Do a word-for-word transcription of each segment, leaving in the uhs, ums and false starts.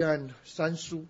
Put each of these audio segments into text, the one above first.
约翰三书，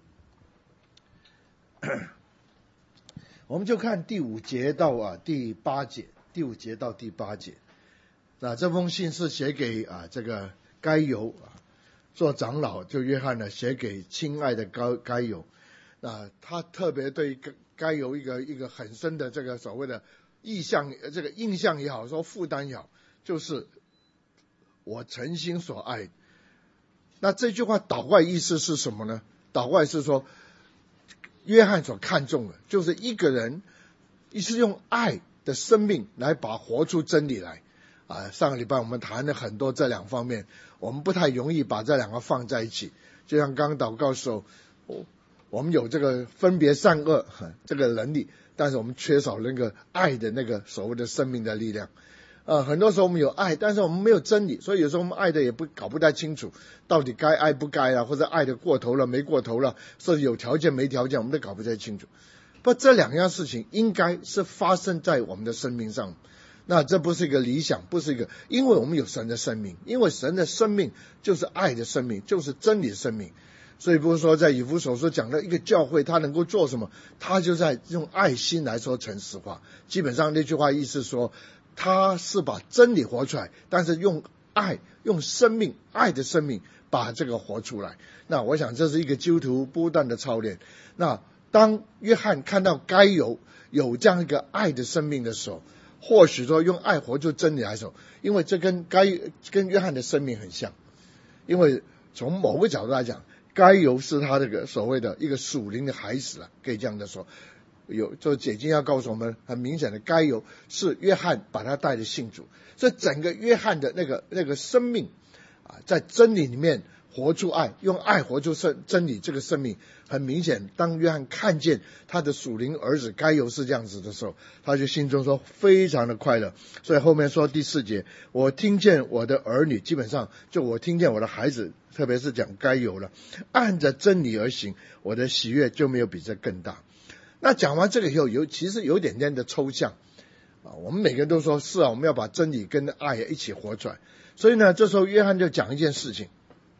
我们就看第五节到啊第八节，第五节到第八节。那这封信是写给啊这个该犹啊做长老，就约翰呢写给亲爱的该该犹。那他特别对该该犹一个一个很深的这个所谓的意象，这个印象也好，说负担也好，就是我诚心所爱。那这句话倒过来意思是什么呢？倒过来是说，约翰所看重的就是一个人是用爱的生命来把活出真理来啊。上个礼拜我们谈了很多这两方面，我们不太容易把这两个放在一起。就像刚刚祷告的时候，我们有这个分别善恶这个能力，但是我们缺少那个爱的那个所谓的生命的力量。呃，很多时候我们有爱，但是我们没有真理，所以有时候我们爱的也不搞不太清楚，到底该爱不该啊，或者爱的过头了没过头了，甚至有条件没条件，我们都搞不太清楚。不，这两样事情应该是发生在我们的生命上。那这不是一个理想，不是一个，因为我们有神的生命，因为神的生命就是爱的生命，就是真理的生命。所以不是说在以弗所书讲的一个教会它能够做什么，它就在用爱心来说诚实话。基本上那句话意思说，他是把真理活出来，但是用爱，用生命，爱的生命把这个活出来。那我想这是一个基督徒不断的操练。那当约翰看到该犹有这样一个爱的生命的时候，或许说用爱活出真理来说，因为这跟该跟约翰的生命很像。因为从某个角度来讲，该犹是他这个所谓的一个属灵的孩子了，可以这样的说。有，就解经要告诉我们，很明显的，该犹是约翰把他带的信主，所以整个约翰的那个那个生命啊，在真理里面活出爱，用爱活出真真理，这个生命很明显。当约翰看见他的属灵儿子该犹是这样子的时候，他就心中说非常的快乐。所以后面说第四节，我听见我的儿女，基本上就我听见我的孩子，特别是讲该犹了，按着真理而行，我的喜悦就没有比这更大。那讲完这个以后，有其实有点点的抽象啊。我们每个人都说是啊，我们要把真理跟爱一起活出来。所以呢，这时候约翰就讲一件事情，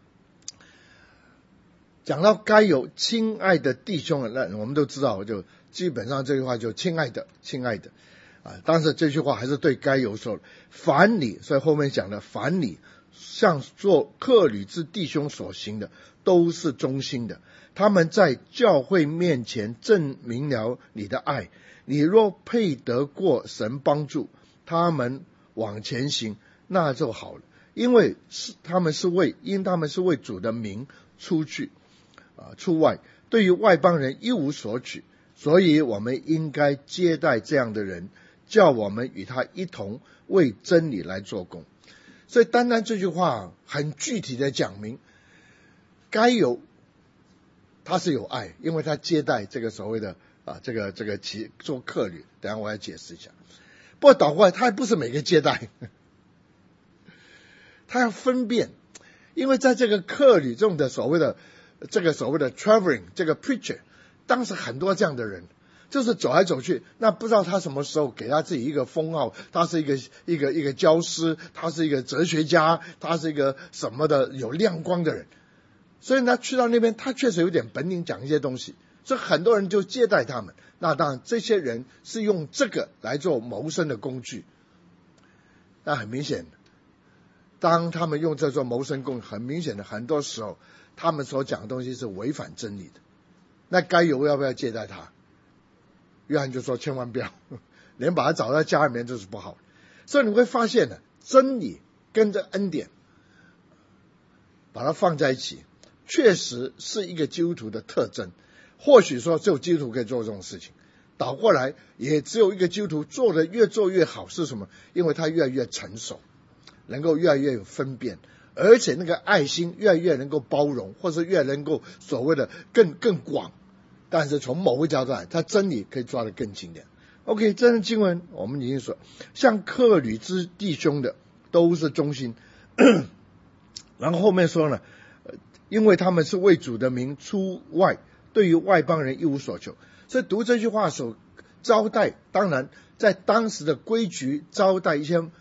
讲到该犹亲爱的弟兄，那我们都知道，就基本上这句话就亲爱的，亲爱的啊。但是这句话还是对该犹说，凡你，所以后面讲的凡你像做客旅之弟兄所行的，都是忠心的。他们在教会面前证明了你的爱，你若配得过神帮助，他们往前行，那就好了。因为是他们是为因他们是为主的名出去啊出外，对于外邦人一无所取，所以我们应该接待这样的人，叫我们与他一同为真理来做工。所以单单这句话很具体的讲明，该犹他是有爱，因为他接待这个所谓的啊这个这个其做客旅，等一下我要解释一下。不过倒过来，他也不是每个接待，他要分辨，因为在这个客旅中的所谓的这个所谓的 traveling 这个 preacher， 当时很多这样的人，就是走来走去，那不知道他什么时候给他自己一个封号，他是一个一个一个教师，他是一个哲学家，他是一个什么的有亮光的人。所以呢，去到那边，他确实有点本领，讲一些东西，所以很多人就接待他们。那当然，这些人是用这个来做谋生的工具。那很明显，当他们用这做谋生工具，很明显的，很多时候他们所讲的东西是违反真理的。那该犹要不要接待他？约翰就说千万不要，连把他找到家里面就是不好。所以你会发现呢，真理跟着恩典，把它放在一起，确实是一个基督徒的特征。或许说只有基督徒可以做这种事情，倒过来也只有一个基督徒做得越做越好。是什么？因为他越来越成熟，能够越来越有分辨，而且那个爱心越来越能够包容，或是越能够所谓的更更广。但是从某个角度来，他真理可以抓得更紧一点。OK， 这段经文我们已经说，像客旅之弟兄的都是忠心。然后后面说呢，因为他们是为主的名出外，对于外邦人一无所求。所以读这句话的时候，招待当然在当时的规矩招待一些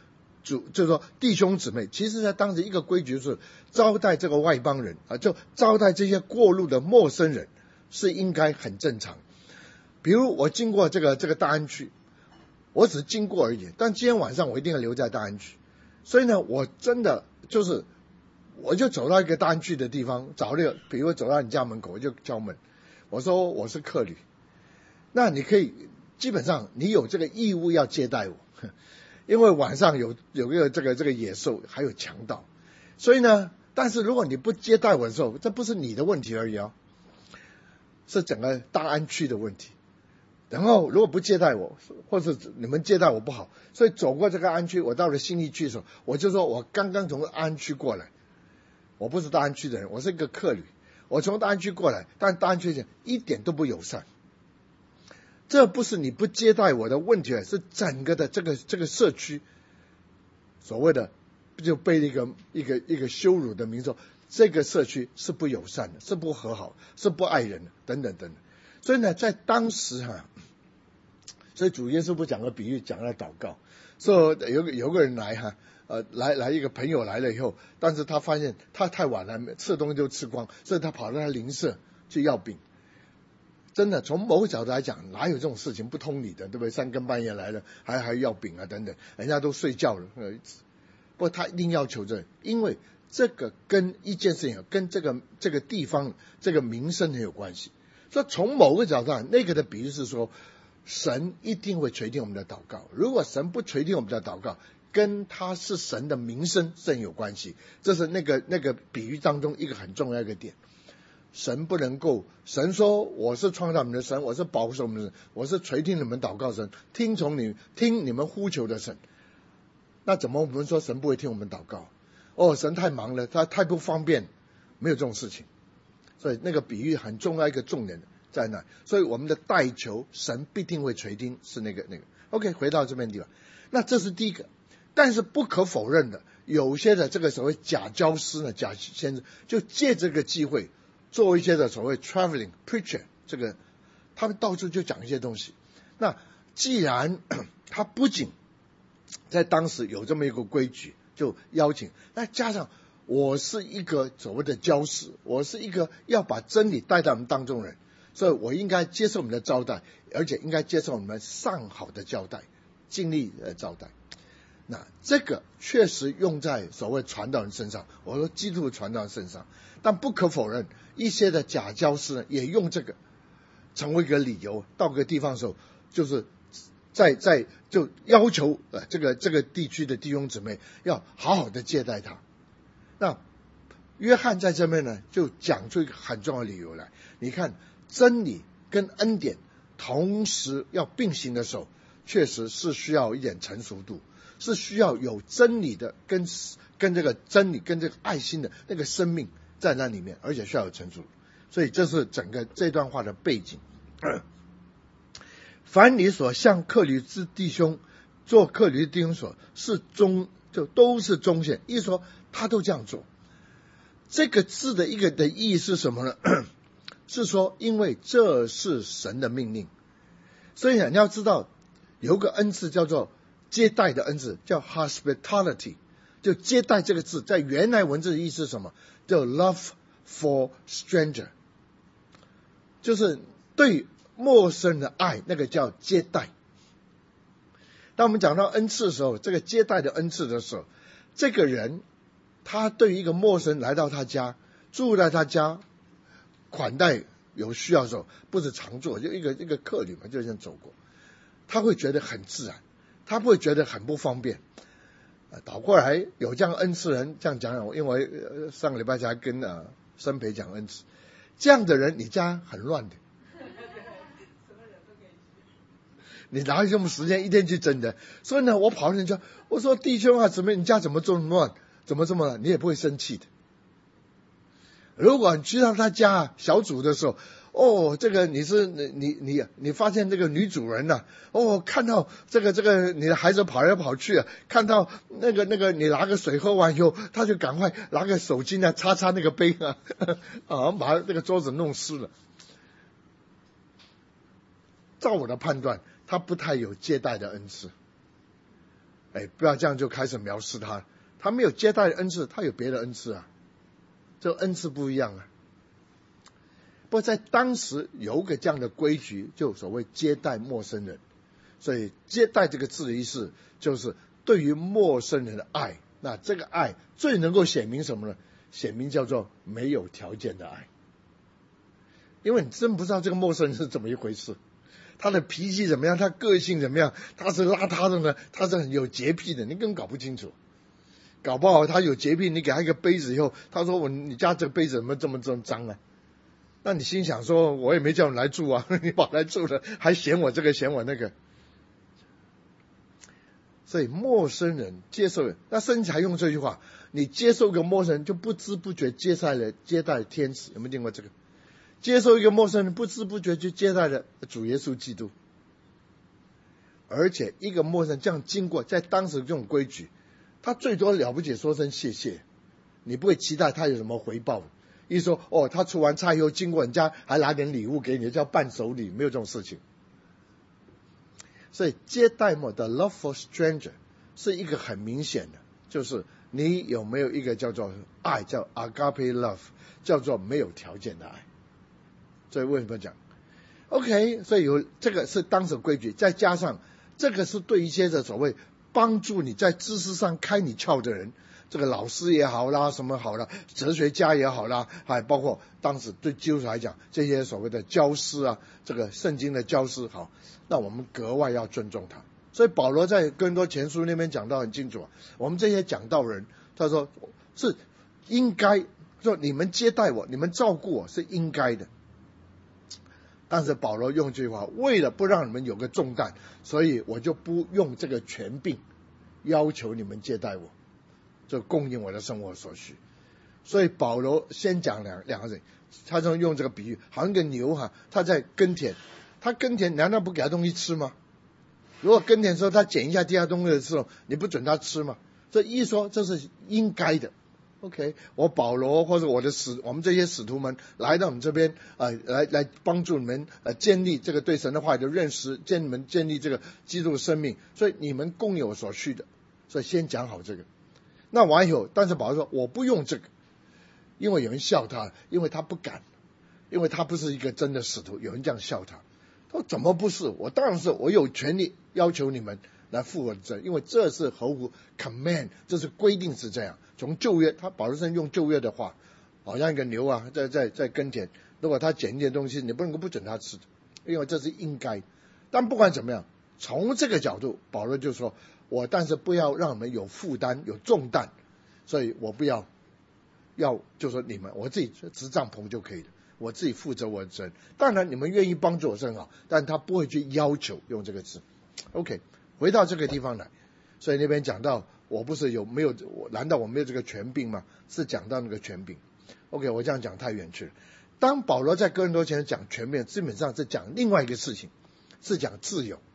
主就是说弟兄姊妹，其实在当时一个规矩是招待这个外邦人啊，就招待这些过路的陌生人是应该很正常。比如我经过这个这个大安区，我只是经过而已，但今天晚上我一定要留在大安区，所以呢，我真的就是我就走到一个大安区的地方，找那个，比如走到你家门口，我就敲门，我说我是客旅，那你可以基本上你有这个义务要接待我。因为晚上有有一个这个这个野兽，还有强盗，所以呢，但是如果你不接待我的时候，这不是你的问题而已哦，是整个大安区的问题。然后如果不接待我，或是你们接待我不好，所以走过这个安区，我到了信义区的时候，我就说我刚刚从安区过来，我不是大安区的人，我是一个客旅，我从大安区过来，但大安区人一点都不友善。这不是你不接待我的问题，是整个的这个这个社区所谓的就被一个一个一个羞辱的名说，这个社区是不友善的，是不和好，是不爱人的，等等等等。所以呢，在当时哈、啊，所以主耶稣不讲个比喻，讲了祷告，说有个有个人来哈、啊，呃，来来一个朋友来了以后，但是他发现他太晚了，吃东西就吃光，所以他跑到他邻舍去要饼。真的，从某个角度来讲，哪有这种事情不通理的，对不对？三更半夜来了，还还要饼啊等等，人家都睡觉了。呃，不过他一定要求这，因为这个跟一件事情，跟这个这个地方这个民生很有关系。所以从某个角度上，那个的比喻是说，神一定会垂听我们的祷告。如果神不垂听我们的祷告，跟他是神的名声是很有关系。这是那个那个比喻当中一个很重要一个点。神不能够，神说我是创造你们的神，我是保守你们的神，我是垂听你们祷告神，听从你听你们呼求的神。那怎么我们说神不会听我们祷告？哦，神太忙了，他太不方便，没有这种事情。所以那个比喻很重要一个重点在那，所以我们的代求神必定会垂听，是那个那个。OK， 回到这边地方，那这是第一个。但是不可否认的，有些的这个所谓假教师呢，假先知就借这个机会。做一些的所谓 traveling preacher， 这个他们到处就讲一些东西。那既然他不仅在当时有这么一个规矩，就邀请，那加上我是一个所谓的教师，我是一个要把真理带到我们当中人，所以我应该接受你们的招待，而且应该接受你们上好的交代，尽力呃招待。那这个确实用在所谓传道人身上，我说基督的传道人身上，但不可否认，一些的假教师呢也用这个成为一个理由，到个地方的时候，就是在在就要求呃这个这个地区的弟兄姊妹要好好的接待他。那约翰在这边呢就讲出一个很重要的理由来，你看真理跟恩典同时要并行的时候，确实是需要一点成熟度。是需要有真理的跟跟这个真理跟这个爱心的那个生命在那里面，而且需要有成熟。所以这是整个这段话的背景。凡你所向客旅之弟兄做客旅的弟兄所是忠，就都是忠信。意思说他都这样做。这个字的一个的意义是什么呢？是说因为这是神的命令。所以你要知道有个恩赐叫做接待的恩赐，叫 hospitality， 就接待这个字在原来文字的意思是什么？叫 love for stranger， 就是对陌生人的爱，那个叫接待。当我们讲到恩赐的时候，这个接待的恩赐的时候，这个人他对于一个陌生人来到他家，住在他家，款待有需要的时候，不是常做，就一个一个客旅嘛，就这样走过，他会觉得很自然，他不会觉得很不方便。倒过来有这样恩赐人这样讲讲，因为上个礼拜才跟呃申培讲恩赐，这样的人你家很乱的，你哪有这么时间一天去整的？所以呢，我跑人家，我说弟兄啊，怎么你家怎么这么乱，怎么这么乱？你也不会生气的。如果你去到他家小组的时候，哦，这个你是你你你发现这个女主人呐、啊，哦，看到这个这个你的孩子跑来跑去啊，看到那个那个你拿个水喝完以后，他就赶快拿个手巾啊擦擦那个杯啊，啊，把这个桌子弄湿了。照我的判断，他不太有接待的恩赐。 哎，不要这样就开始藐视他。他没有接待的恩赐，他有别的恩赐啊，这恩赐不一样啊。不过在当时有个这样的规矩，就所谓接待陌生人。所以接待这个字的意思就是对于陌生人的爱，那这个爱最能够显明什么呢？显明叫做没有条件的爱。因为你真不知道这个陌生人是怎么一回事，他的脾气怎么样，他个性怎么样，他是邋遢的呢，他是有洁癖的，你根本搞不清楚。搞不好他有洁癖，你给他一个杯子以后，他说我你家这个杯子怎么这么这么脏啊？那你心想说我也没叫你来住啊，你跑来住了还嫌我这个嫌我那个。所以陌生人接受人，那圣经才用这句话，你接受一个陌生人就不知不觉接待了接待天使，有没有听过这个？接受一个陌生人不知不觉就接待了主耶稣基督。而且一个陌生人这样经过，在当时这种规矩，他最多了不起说声谢谢，你不会期待他有什么回报。一说哦，他出完差以后经过人家还拿点礼物给你，叫伴手礼，没有这种事情。所以接待陌的 love for stranger 是一个很明显的，就是你有没有一个叫做爱，叫 agape love， 叫做没有条件的爱。所以为什么讲 OK？ 所以有这个是当时规矩，再加上这个是对一些的所谓帮助你在知识上开你窍的人，这个老师也好啦，什么好啦，哲学家也好啦，还包括当时对基督徒来讲，这些所谓的教师啊，这个圣经的教师，好，那我们格外要尊重他。所以保罗在哥林多前书那边讲到很清楚，我们这些讲道人，他说是应该说你们接待我，你们照顾我是应该的。但是保罗用这句话，为了不让你们有个重担，所以我就不用这个权柄要求你们接待我，就供应我的生活所需。所以保罗先讲两两个人，他就用这个比喻，好像个牛哈，他在耕田，他耕田难道不给他东西吃吗？如果耕田的时候他捡一下地下东西的时候，你不准他吃吗？这一说这是应该的。OK， 我保罗或者我的使我们这些使徒们来到你们这边，呃，来来帮助你们呃建立这个对神的话语的认识，建你们建立这个基督的生命，所以你们共有所需的，所以先讲好这个。那完以后，但是保罗说我不用这个，因为有人笑他，因为他不敢，因为他不是一个真的使徒，有人这样笑他。他说怎么不是？我当然是我有权利要求你们来负我的责任，因为这是合乎 command， 这是规定是这样。从旧约，他保罗圣用旧约的话，好像一个牛啊，在在在耕田，如果他捡一点东西，你不能够不准他吃的，因为这是应该。但不管怎么样，从这个角度，保罗就说，我但是不要让你们有负担、有重担，所以我不要要就说你们，我自己支帐篷就可以了，我自己负责我的责任。当然你们愿意帮助我是很好，但他不会去要求用这个字。OK， 回到这个地方来，所以那边讲到。我不是有没有？难道我没有这个权柄吗？是讲到那个权柄。OK， 我这样讲太远去了。当保罗在哥林多前讲权柄，基本上是讲另外一个事情，是讲自由。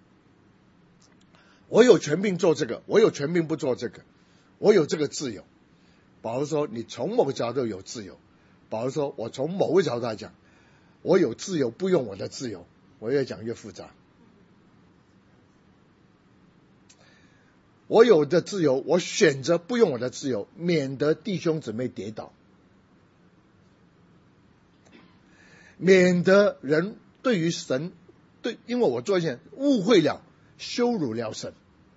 我有权柄做这个，我有权柄不做这个，我有这个自由。保罗说，你从某个角度有自由。保罗说，我从某个角度来讲，我有自由，不用我的自由。我越讲越复杂。我有的自由，我选择不用我的自由，免得弟兄姊妹跌倒，免得人对于神，对，因为我做一件误会了，羞辱了神。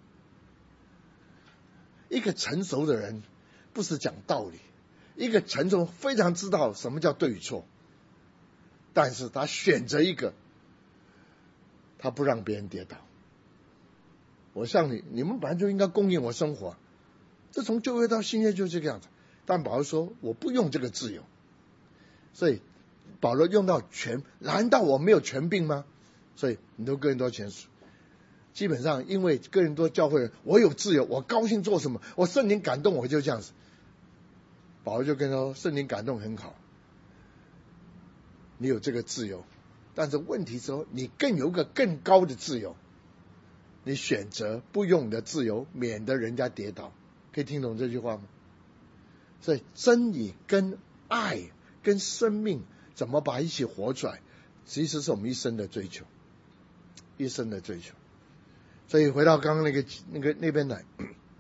一个成熟的人不是讲道理，一个成熟非常知道什么叫对与错，但是他选择一个，他不让别人跌倒。我向你，你们本来就应该供应我生活，这从旧约到新约就这个样子。但保罗说，我不用这个自由，所以保罗用到权，难道我没有权柄吗？所以你都哥林多前书，基本上因为哥林多教会人，我有自由，我高兴做什么，我圣灵感动我就这样子。保罗就跟他说，圣灵感动很好，你有这个自由，但是问题是说，你更有一个更高的自由。你选择不用你的自由，免得人家跌倒，可以听懂这句话吗？所以真理跟爱跟生命怎么把一起活出来，其实是我们一生的追求，一生的追求。 所以回到刚刚那个那个那边来，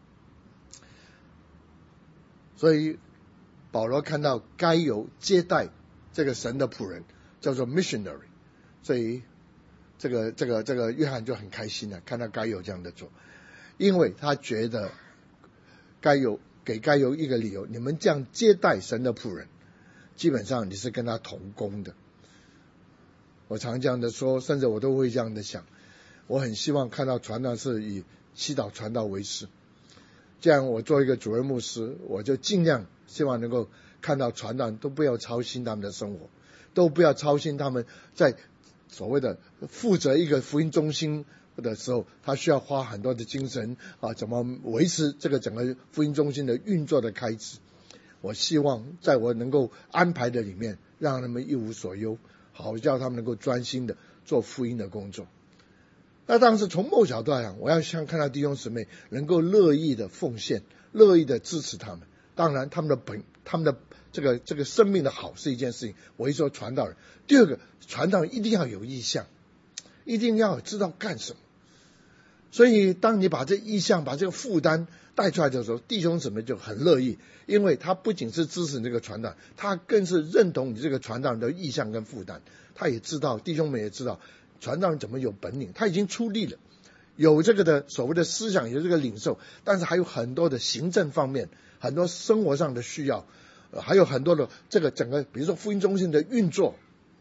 所以保罗看到该由接待这个神的仆人叫做 missionary， 所以这个这个这个约翰就很开心了，看到该由这样的做，因为他觉得该由给该由一个理由，你们这样接待神的仆人，基本上你是跟他同工的。我常这样的说，甚至我都会这样的想，我很希望看到传道是以祈祷传道为事，这样我做一个主任牧师，我就尽量希望能够看到传道都不要操心他们的生活，都不要操心他们在所谓的负责一个福音中心的时候，他需要花很多的精神啊，怎么维持这个整个福音中心的运作的开支。我希望在我能够安排的里面，让他们一无所忧，好叫他们能够专心的做福音的工作。那当时从某角度来讲，我要想看到弟兄姊妹能够乐意的奉献，乐意的支持他们。当然他们的本他们的这个这个生命的好是一件事情，我一说传道人。第二个，传道人一定要有意向，一定要知道干什么。所以当你把这意向把这个负担带出来的时候，弟兄姊妹就很乐意，因为他不仅是支持你这个传道，他更是认同你这个传道人的意向跟负担。他也知道，弟兄们也知道传道人怎么有本领，他已经出力了，有这个的所谓的思想，有这个领受，但是还有很多的行政方面，很多生活上的需要，呃、还有很多的这个整个比如说福音中心的运作，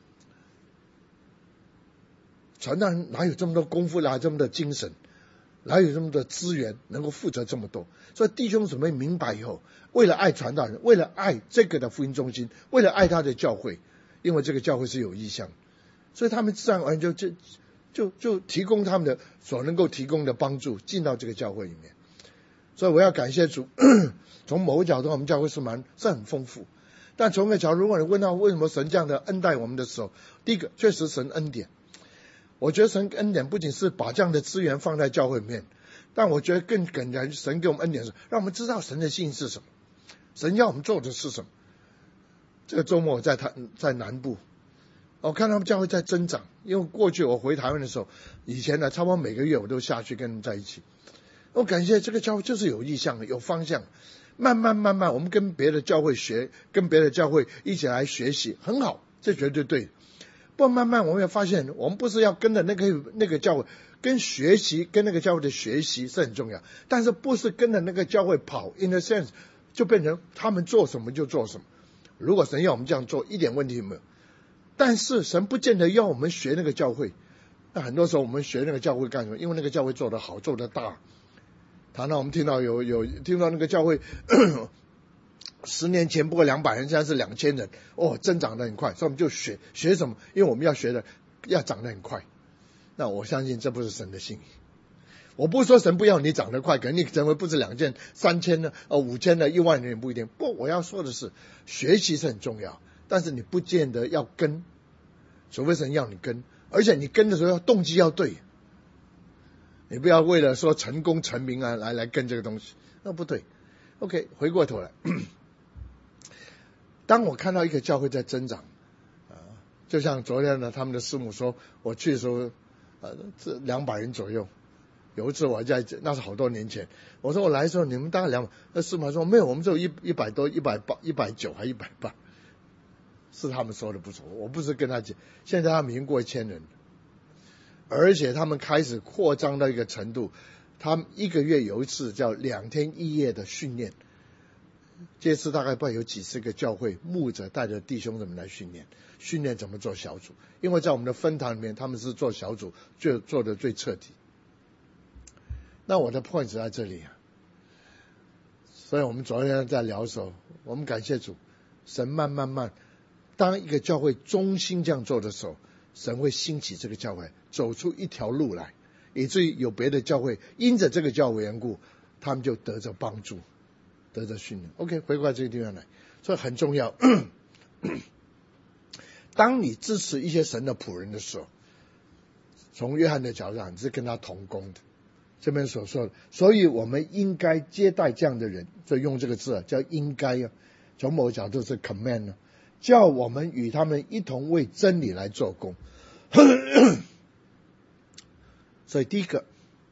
传道人哪有这么多功夫，哪有这么多精神，哪有这么多资源能够负责这么多。所以弟兄姊妹明白以后，为了爱传道人，为了爱这个的福音中心，为了爱他的教会，因为这个教会是有意向，所以他们自然而然就就就就提供他们的所能够提供的帮助进到这个教会里面。所以我要感谢主，从某个角度我们教会是蛮是很丰富，但从一个角度，如果你问到为什么神这样的恩待我们的时候，第一个确实神恩典。我觉得神恩典不仅是把这样的资源放在教会里面，但我觉得更更加神给我们恩典是让我们知道神的心是什么，神要我们做的是什么。这个周末我在台在南部，我看他们教会在增长，因为过去我回台湾的时候，以前呢差不多每个月我都下去跟他们在一起。我感谢这个教会就是有意向的，有方向，慢慢慢慢我们跟别的教会学，跟别的教会一起来学习，很好，这绝对对。不过慢慢我们也发现，我们不是要跟着那个那个教会，跟学习跟那个教会的学习是很重要，但是不是跟着那个教会跑 ，in a sense 就变成他们做什么就做什么。如果神要我们这样做，一点问题没有。但是神不见得要我们学那个教会，那很多时候我们学那个教会干什么？因为那个教会做得好，做得大。常常我们听到有有听到那个教会十年前不过两百人，现在是两千人，哦，增长得很快，所以我们就学学什么？因为我们要学的要长得很快。那我相信这不是神的心意。我不是说神不要你长得快，可能你成为不是两千、三千的、呃五千的、一万人也不一定。不，我要说的是，学习是很重要，但是你不见得要跟，除非神要你跟，而且你跟的时候要动机要对，你不要为了说成功成名啊来来跟这个东西，那不对。OK， 回过头来。当我看到一个教会在增长，啊，就像昨天呢，他们的师母说，我去的时候，呃，这两百人左右。有一次我在，那是好多年前，我说我来的时候你们大概两百，那师母说没有，我们只有一一百多，一百八，一百九还一百八，是他们说的不错，我不是跟他讲，现在他们已经过一千人，而且他们开始扩张到一个程度，他们一个月有一次叫两天一夜的训练。这次大概不知道有几十个教会牧者带着弟兄们来训练，训练怎么做小组，因为在我们的分堂里面，他们是做小组最做的最彻底。那我的 point 在这里啊，所以我们昨天在聊的时候，我们感谢主，神慢慢慢，当一个教会忠心这样做的时候，神会兴起这个教会，走出一条路来，以至于有别的教会因着这个教会缘故，他们就得着帮助。得着训练 ，OK， 回过来这个地方来，所以很重要。当你支持一些神的仆人的时候，从约翰的角度上，你是跟他同工的。这边所说的，所以我们应该接待这样的人，就用这个字啊，叫应该啊。从某个角度是 command 啊，叫我们与他们一同为真理来做工。所以第一个，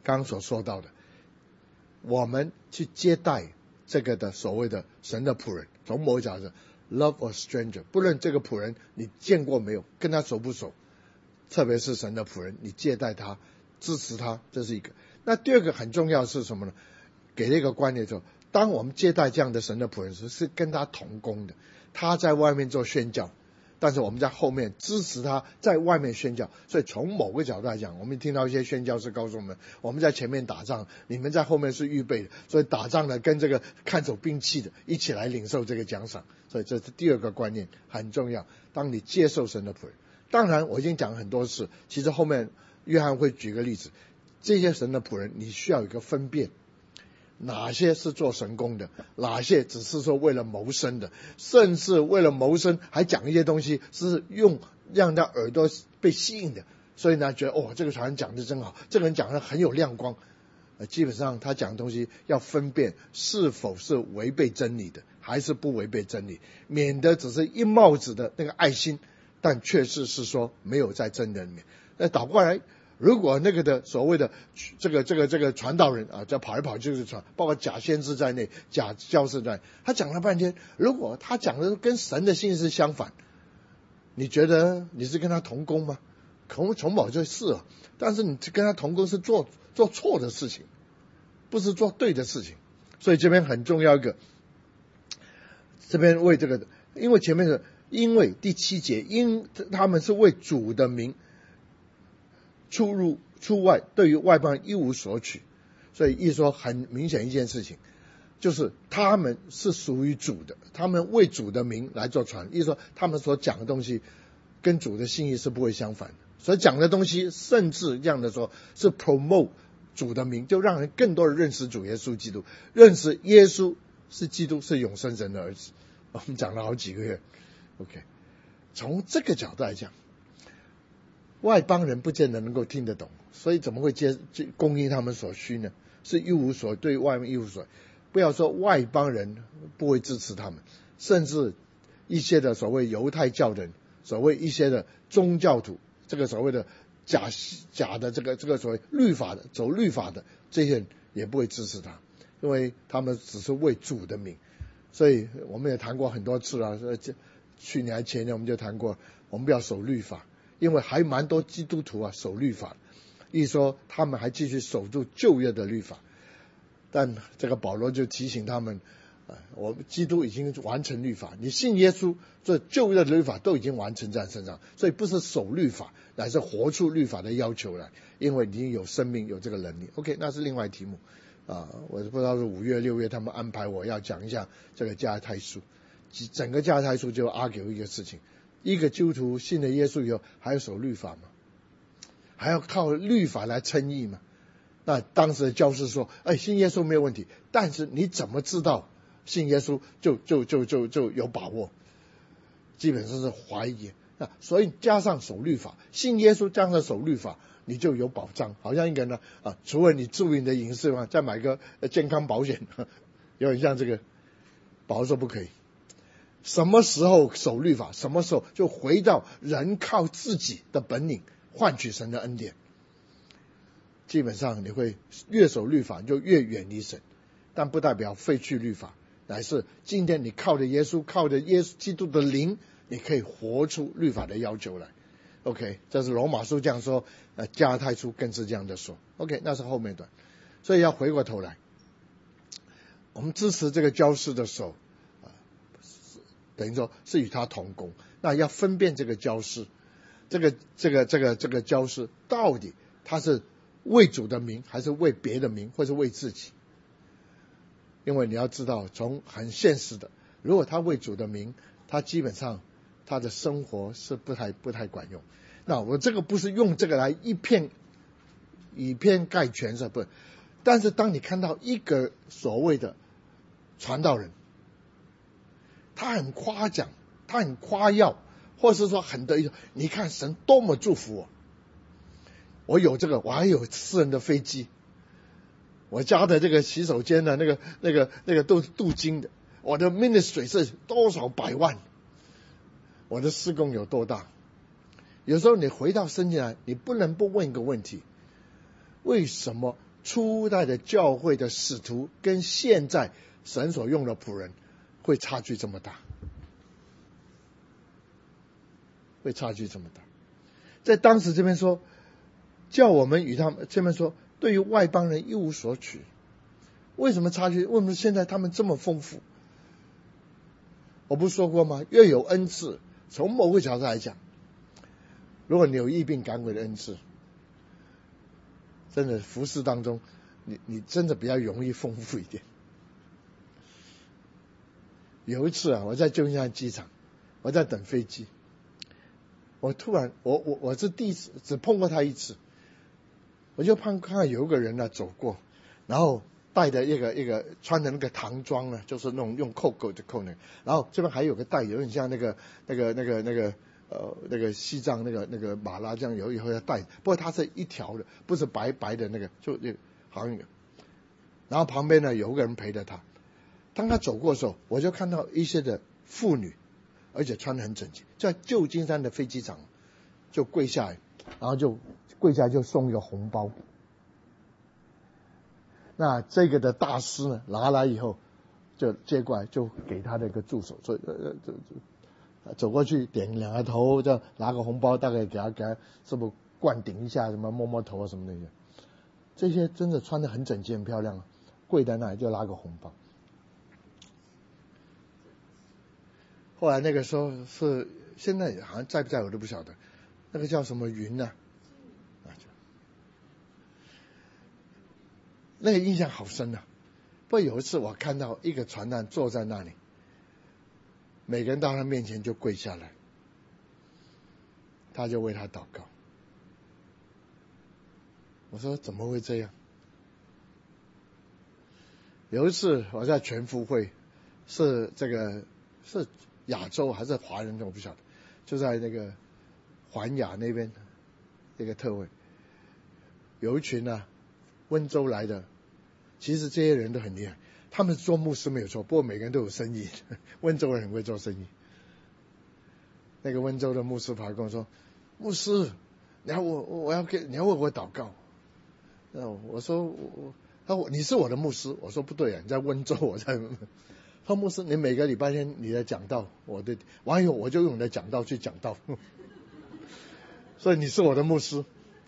刚刚所说到的，我们去接待这个的所谓的神的仆人，从某个角度 love a stranger， 不论这个仆人你见过没有，跟他熟不熟，特别是神的仆人，你接待他，支持他，这是一个。那第二个很重要是什么呢？给了一个观念说，当我们接待这样的神的仆人时，是跟他同工的，他在外面做宣教，但是我们在后面支持他在外面宣教。所以从某个角度来讲，我们听到一些宣教士告诉我们，我们在前面打仗，你们在后面是预备的，所以打仗的跟这个看守兵器的一起来领受这个奖赏。所以这是第二个观念，很重要。当你接受神的仆人，当然我已经讲很多次，其实后面约翰会举个例子，这些神的仆人你需要有一个分辨，哪些是做神工的，哪些只是说为了谋生的，甚至为了谋生还讲一些东西是用让他耳朵被吸引的，所以呢觉得哦，这个传人讲的真好，这个人讲的很有亮光。呃，基本上他讲的东西要分辨是否是违背真理的，还是不违背真理，免得只是一帽子的那个爱心，但确实是说没有在真理里面。那倒过来，如果那个的所谓的这个这个这个传道人啊，在跑来跑去就是传，包括假先知在内，假教师在内，他讲了半天，如果他讲的跟神的心是相反，你觉得你是跟他同工吗？从从某就是了，但是你跟他同工是做做错的事情，不是做对的事情。所以这边很重要一个，这边为这个，因为前面的，因为第七节，因他们是为主的名出入出外，对于外邦一无所取，所以一说很明显一件事情，就是他们是属于主的，他们为主的名来做传，意思说他们所讲的东西跟主的心意是不会相反的，所讲的东西甚至这样的说是 promote 主的名，就让人更多的认识主耶稣基督，认识耶稣是基督，是永生神的儿子。我们讲了好几个月 OK， 从这个角度来讲，外邦人不见得能够听得懂，所以怎么会接供应他们所需呢？是一无所对外面一无所，不要说外邦人不会支持他们，甚至一些的所谓犹太教人，所谓一些的宗教徒，这个所谓的假假的这个这个所谓律法的走律法的这些人也不会支持他，因为他们只是为主的名。所以我们也谈过很多次啊，去年前年我们就谈过，我们不要守律法，因为还蛮多基督徒啊守律法，一说他们还继续守住旧约的律法，但这个保罗就提醒他们，呃、我们基督已经完成律法，你信耶稣，这旧约的律法都已经完成在身上，所以不是守律法，乃是活出律法的要求来，因为你有生命有这个能力。 OK， 那是另外题目啊，我不知道是五月六月他们安排我要讲一下这个加拉太书，整个加拉太书就 argue 一个事情，一个基督徒信了耶稣以后还要守律法吗？还要靠律法来称义吗？那当时的教师说，哎，信耶稣没有问题，但是你怎么知道信耶稣就就就就就有把握？基本上是怀疑。那所以加上守律法，信耶稣加上守律法，你就有保障。好像一个人呢啊，除了你注意你的隐私嘛，再买个健康保险，有点像这个。保罗说不可以。什么时候守律法，什么时候就回到人靠自己的本领换取神的恩典。基本上你会越守律法就越远离神，但不代表废去律法，乃是今天你靠着耶稣，靠着耶稣基督的灵，你可以活出律法的要求来。 OK， 这是罗马书这样说，呃，加拉太书更是这样的说。 OK， 那是后面段。所以要回过头来，我们支持这个教师的时候，呃、等于说是与他同工，那要分辨这个教师，这个这个这个这个教师到底他是为主的名，还是为别的名，或是为自己？因为你要知道，从很现实的，如果他为主的名，他基本上他的生活是不太不太管用。那我这个不是用这个来一片以偏概全，是不？但是当你看到一个所谓的传道人，他很夸奖，他很夸耀，或是说很得意，你看神多么祝福我。我有这个，我还有私人的飞机，我家的这个洗手间的那个那个那个都是镀金的，我的 ministry 是多少百万，我的事工有多大。有时候你回到圣经来，你不能不问一个问题，为什么初代的教会的使徒跟现在神所用的仆人会差距这么大，会差距这么大。在当时这边说，叫我们与他们这边说，对于外邦人一无所取。为什么差距？为什么现在他们这么丰富？我不是说过吗？越有恩赐，从某个角度来讲，如果你有疫病赶鬼的恩赐，真的服事当中，你你真的比较容易丰富一点。有一次啊，我在旧金山机场，我在等飞机，我突然，我我我是第一次只碰过他一次，我就看看有一个人呢、啊、走过，然后带的一个一个穿的那个唐装呢，就是那种用扣扣的扣那个，然后这边还有个带，有点像那个那个那个那个呃那个西藏那个那个马拉这样有以后要带，不过它是一条的，不是白白的那个，就那个好像有。然后旁边呢有个人陪着他，当他走过的时候，我就看到一些的妇女，而且穿得很整齐，在旧金山的飞机场就跪下来，然后就跪下来就送一个红包。那这个的大师呢拿来以后就接过来，就给他的一个助手，所以呃就就走过去点两个头，就拿个红包，大概给他给他是不是灌顶一下，什么摸摸头啊什么那些，这些真的穿得很整齐很漂亮，跪在那里就拿个红包。后来那个时候是现在好像在不在我都不晓得，那个叫什么云呢、啊？那个印象好深啊！不过有一次我看到一个传道坐在那里，每个人到他面前就跪下来，他就为他祷告。我说怎么会这样？有一次我在全福会，是这个是亚洲还是华人我不晓得，就在那个环亚那边那个特会，有一群啊温州来的，其实这些人都很厉害，他们做牧师没有错，不过每个人都有生意，温州人很会做生意。那个温州的牧师跑来跟我说，牧师你要我我要给你要为我祷告。我说我他说你是我的牧师，我说不对啊，你在温州，我在。他说牧师你每个礼拜天你的讲道，我的完以后我就用你的讲道去讲道，所以你是我的牧师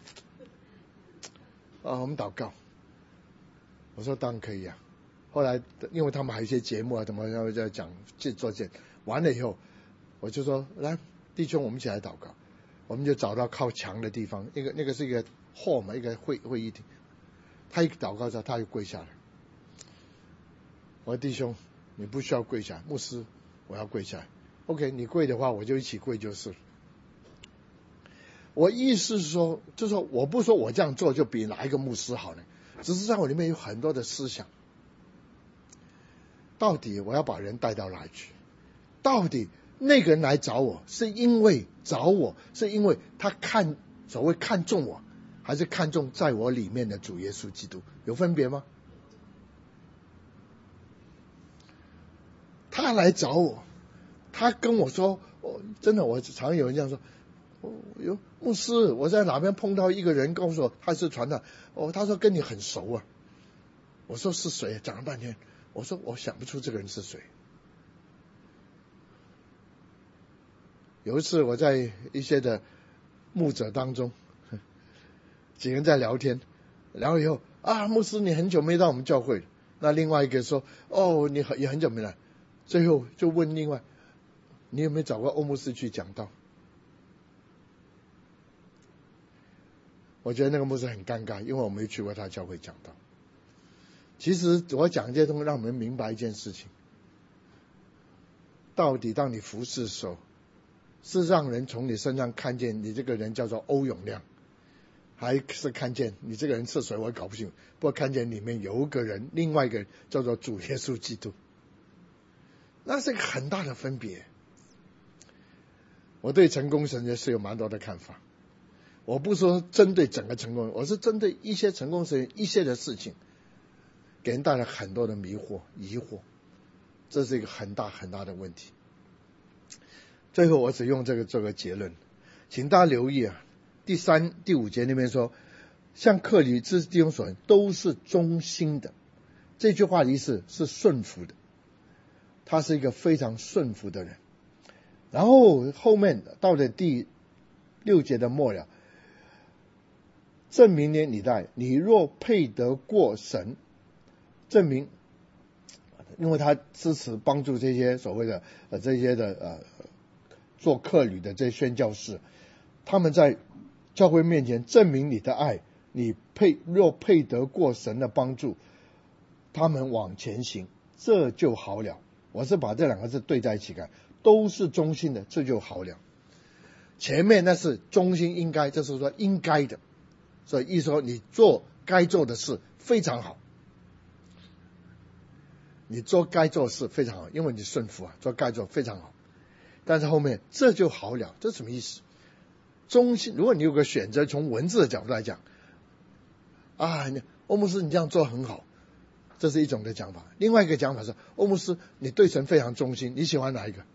啊，我们祷告。我说当然可以啊。后来因为他们还有一些节目啊，怎么要要讲做见，完了以后我就说来弟兄我们一起来祷告，我们就找到靠墙的地方，那个那个是一个 hall 嘛，一个会会议厅，他一祷告之后他就跪下来。我说弟兄你不需要跪下来，牧师我要跪下来 OK 你跪的话我就一起跪就是了。我意思是说就是说我不说我这样做就比哪一个牧师好呢，只是在我里面有很多的思想，到底我要把人带到哪里去？到底那个人来找我是因为找我是因为他看所谓看重我，还是看重在我里面的主耶稣基督？有分别吗？他来找我，他跟我说，哦、真的我常有人这样说，哦、有牧师我在哪边碰到一个人告诉我他是传道，哦，他说跟你很熟啊。我说是谁？讲了半天我说我想不出这个人是谁。有一次我在一些的牧者当中，几个人在聊天，聊以后啊，牧师你很久没到我们教会了。那另外一个说哦你很也很久没来，最后就问另外你有没有找过欧牧师去讲道？我觉得那个牧师很尴尬，因为我没去过他教会讲道。其实我讲这些东西让我们明白一件事情，到底当你服侍的时候，是让人从你身上看见你这个人叫做欧永亮，还是看见你这个人是谁我也搞不清楚，不过看见里面有一个人，另外一个人叫做主耶稣基督，那是一个很大的分别。我对成功神学是有蛮多的看法，我不说针对整个成功，我是针对一些成功神学一些的事情给人带来很多的迷惑疑惑，这是一个很大很大的问题。最后我只用这个这个结论，请大家留意啊，第三第五节那边说像克里之弟兄所言，都是忠心的。这句话的意思是顺服的，他是一个非常顺服的人。然后后面到了第六节的末了，证明呢你的爱，你若配得过神，证明，因为他支持帮助这些所谓的呃这些的呃做客旅的这些宣教士，他们在教会面前证明你的爱，你配若配得过神的帮助，他们往前行，这就好了。我是把这两个字对在一起看，都是忠心的，这就好了。前面那是忠心应该，这是说应该的，所以意思说你做该做的事非常好，你做该做的事非常好，因为你顺服啊，做该做非常好。但是后面这就好了，这什么意思？忠心，如果你有个选择，从文字的角度来讲，啊，欧牧师你这样做很好，这是一种的讲法。另外一个讲法是，欧牧师你对神非常忠心，你喜欢哪一个？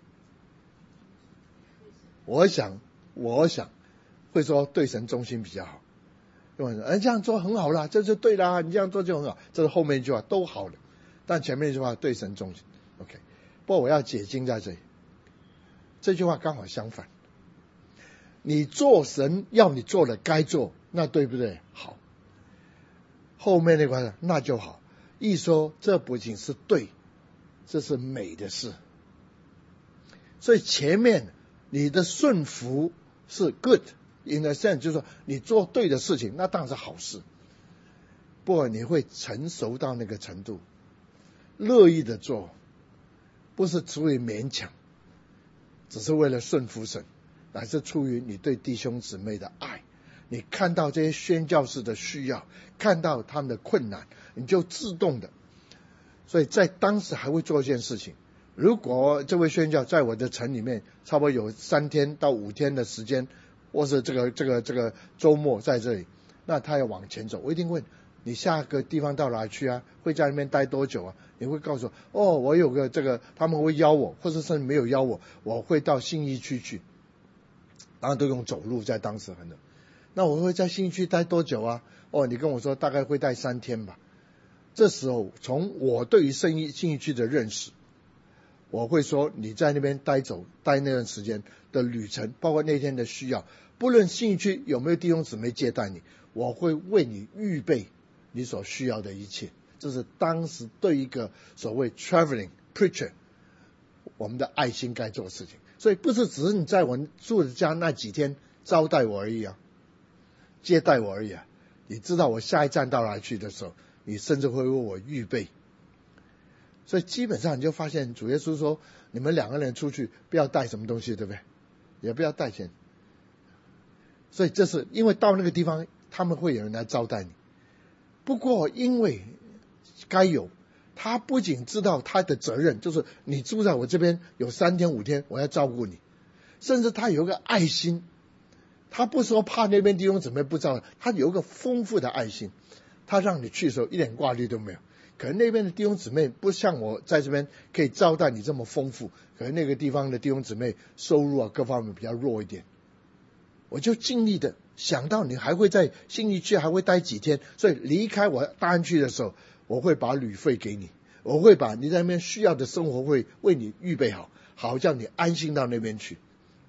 我想，我想会说对神忠心比较好。因为哎这样做很好啦，这就对啦，你这样做就很好。这是后面一句话都好了，但前面一句话对神忠心。OK， 不过我要解经在这里，这句话刚好相反。你做神要你做的该做，那对不对？好。后面那块那就好，一说这不仅是对，这是美的事。所以前面你的顺服是 good in a sense， 就是说你做对的事情，那当然是好事。不过你会成熟到那个程度，乐意的做，不是出于勉强，只是为了顺服神，乃是出于你对弟兄姊妹的爱。你看到这些宣教士的需要，看到他们的困难，你就自动的。所以在当时还会做一件事情，如果这位宣教在我的城里面差不多有三天到五天的时间，或是这个这个这个周末在这里，那他要往前走，我一定问你下个地方到哪去啊？会在那边待多久啊？你会告诉我，哦，我有个这个，他们会邀我，或者甚至没有邀我，我会到信义区去，然后都用走路，在当时很多。那我会在信义区待多久啊？哦，你跟我说大概会待三天吧。这时候从我对于信义信义区的认识，我会说你在那边待走待那段时间的旅程，包括那天的需要，不论信义区有没有弟兄姊妹接待你，我会为你预备你所需要的一切。这是当时对一个所谓 traveling preacher 我们的爱心该做的事情。所以不是只是你在我住的家那几天招待我而已啊，接待我而已啊。你知道我下一站到哪里去的时候，你甚至会为我预备。所以基本上你就发现主耶稣说，你们两个人出去不要带什么东西，对不对？也不要带钱。所以这是因为到那个地方他们会有人来招待你。不过因为该有，他不仅知道他的责任，就是你住在我这边有三天五天，我要照顾你，甚至他有一个爱心，他不说怕那边弟兄姊妹不照顾，他有一个丰富的爱心，他让你去的时候一点挂虑都没有。可能那边的弟兄姊妹不像我在这边可以招待你这么丰富，可能那个地方的弟兄姊妹收入啊各方面比较弱一点，我就尽力的想到你还会在信义区还会待几天，所以离开我大安区的时候，我会把旅费给你，我会把你在那边需要的生活会为你预备好，好叫你安心到那边去。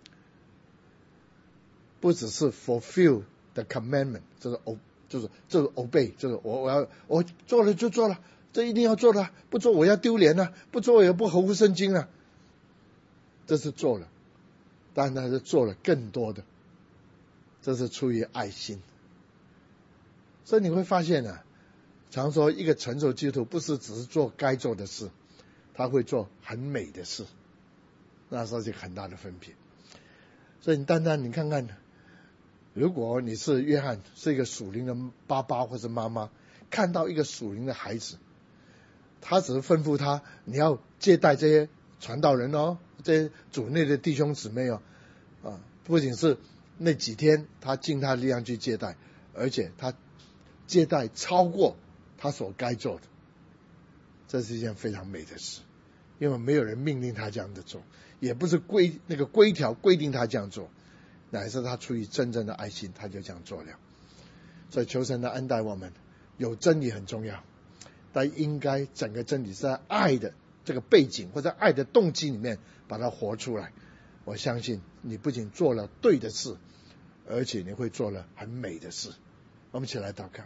不只是 fulfill the commandment， 就是就是就是 obey， 就是我我要我做了就做了，这一定要做的，不做我要丢脸了，不做也不合乎圣经了。这是做了，但他是做了更多的，这是出于爱心。所以你会发现啊，常说一个成熟基督徒不是只是做该做的事，他会做很美的事，那是一个很大的分别。所以你单单你看看，如果你是约翰，是一个属灵的爸爸或者妈妈，看到一个属灵的孩子，他只是吩咐他你要接待这些传道人哦，这些主内的弟兄姊妹哦，啊，不仅是那几天他尽他的力量去接待，而且他接待超过他所该做的，这是一件非常美的事。因为没有人命令他这样的做，也不是规那个规条规定他这样做，乃是他出于真正的爱心，他就这样做了。 所以求神的恩待我们，有真理很重要，但应该整个真理是在爱的这个背景或者爱的动机里面把它活出来。我相信你不仅做了对的事，而且你会做了很美的事。我们一起来祷告。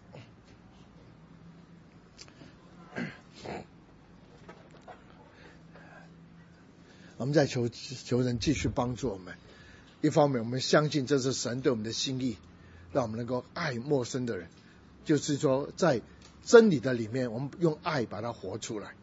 我们在求求人继续帮助我们。一方面我们相信这是神对我们的心意，让我们能够爱陌生的人，就是说在真理的里面我们用爱把它活出来。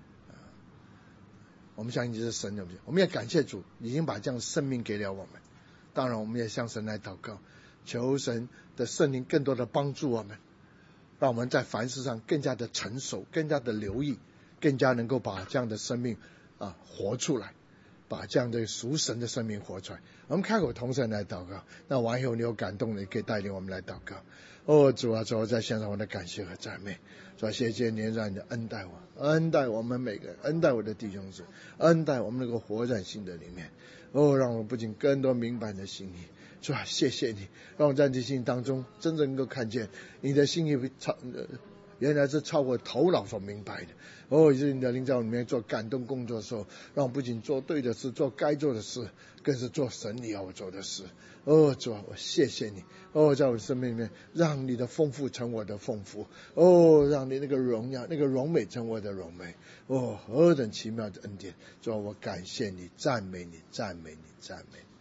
我们相信这是神的，我们也感谢主已经把这样的生命给了我们。当然我们也向神来祷告，求神的圣灵更多的帮助我们，让我们在凡事上更加的成熟，更加的留意，更加能够把这样的生命啊活出来，把这样的属神的生命活出来。我们开口同声来祷告，那完以后你有感动的你可以带领我们来祷告。哦，主啊，主啊，在献上我的感谢和赞美。主啊，谢谢你让你的恩待我，恩待我们每个人，恩待我的弟兄姊妹，恩待我们能够活在新的里面。哦，让我不仅更多明白你的心意。主啊，谢谢你让我在你心当中真正能够看见你的心意超原来是超过头脑所明白的。哦，是你的灵在我里面做感动工作的时候，让我不仅做对的事，做该做的事，更是做神你要我做的事。哦，主啊，我谢谢你。哦，在我的生命里面，让你的丰富成我的丰富。哦，让你那个荣耀、那个荣美成我的荣美。哦，何等奇妙的恩典！主啊，我感谢你，赞美你，赞美你，赞美你。